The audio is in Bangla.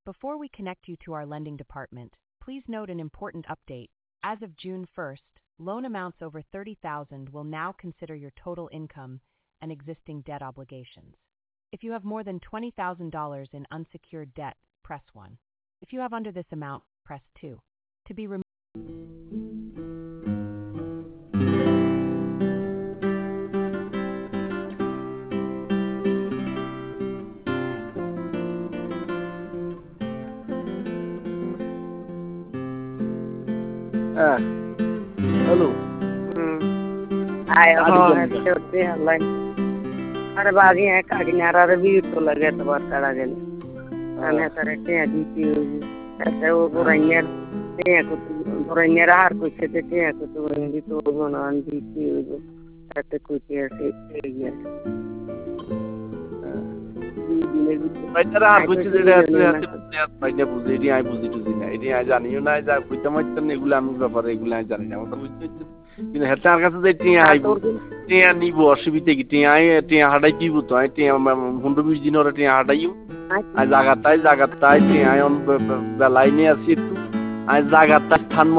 Before we connect you to our lending department, please note an important update. As of June 1st, loan amounts over $30,000 will now consider your total income and existing debt obligations. If you have more than $20,000 in unsecured debt, press 1. If you have under this amount, press 2. To be removed. Hello. Ay, hote Allah. Are baagi hai kadinara re bhi to lage to barkada gel. Ane tarete aditi hoyi. Ate wo burainer te ko burainer har kuch te te ko to indi to gona anditi hoyi. Ate kuch aise hoyi. Baitara har kuch jeta ate baine bujedi ai bujitu dina edi ai janiyo na ja kuitamattan egula ami ব্যাপারে এগুলা আমি জানি না আমার বুঝতে কিন্তু হেতার কাছে যে টিয়া আইবো টিয়া নিব অসুবিধা কি টিয়া হাডাই দিব তো আই টিয়া 15-20 দিন ওরে টিয়া হাডাইও আই জায়গাটাই টিয়া আই অন বেলাইনে আছি একটু আই জায়গাটা স্থান